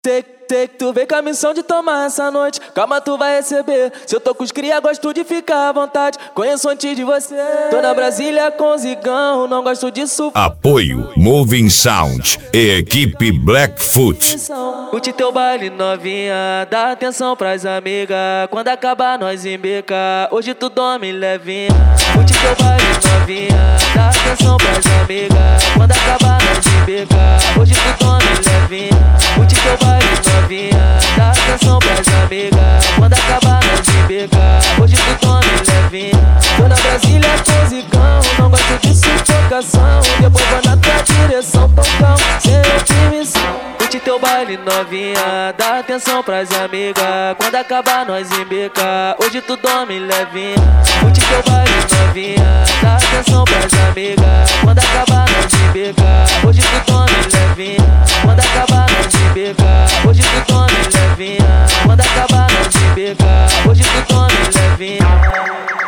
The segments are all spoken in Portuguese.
Tu vem com a missão de tomar essa noite. Calma, tu vai receber. Se eu tô com os cria, gosto de ficar à vontade. Conheço antes de você. Tô na Brasília com zigão, não gosto disso. Apoio Moving Sound e equipe Blackfoot. Curte teu baile novinha, dá atenção pras amigas. Quando acabar nós embeca, hoje tu dorme levinha. Curte teu baile novinha, dá atenção pras amigas. Quando acabar nós embeca, hoje tu dorme levinha. Curte teu baile novinha, dá atenção pras amigas. Quando acabar nós embeca, hoje tu dorme levinha. Tô na Brasília com zigão, não gosto de sufocação. Depois vou na tua direção, tocão, sem oprimição. Curte teu baile novinha, dá atenção pras amigas. Quando acabar nós embeca, hoje tu dorme levinha. Curte teu baile novinha, dá atenção pras amigas. Quando acabar nós embeca, hoje tu dorme levinha. Quando acabar nós embeca, hoje tu dorme levinha. Quando acabar nós embeca, hoje tu dorme levinha.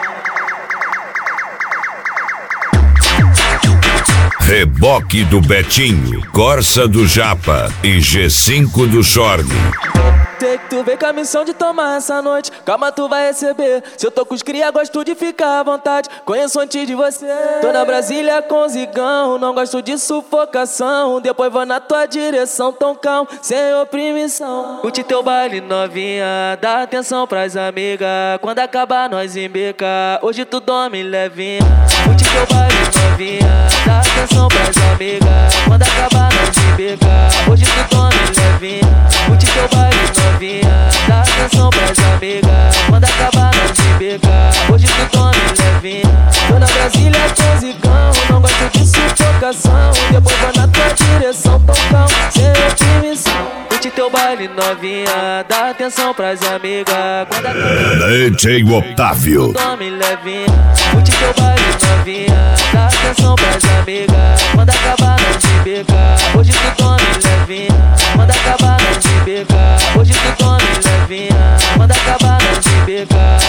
Reboque do Betinho, Corsa do Japa e G5 do Chorme. Tu vem com a missão de tomar essa noite. Calma, tu vai receber. Se eu tô com os cria, gosto de ficar à vontade. Conheço antes de você. Tô na Brasília com zigão, não gosto de sufocação. Depois vou na tua direção, toncão, sem oprimição. Curte teu baile novinha, dá atenção pras amigas. Quando acabar nós embeca, hoje tu dorme levinha. Curte teu baile novinha, dá atenção pras amigas. Quando acabar nós embeca, hoje tu dorme levinha. Curte teu baile novinha, dá atenção pras amigas. Quando acabar nós embeca, hoje tu dorme levinha. Tô na Brasília com zigão, não gosto de sufocação. Depois vou na tua direção, tocão, sem oprimição. Curte teu baile novinha, dá atenção pras amigas. Quando acabar DJ Otávio, tu dorme levinha. Curte teu baile novinha, dá atenção pras amigas. Quando acabar nós embeca, hoje tu dorme levinha. Quando acabar nós embeca, hoje tu dorme levinha. Quando acabar nós embeca,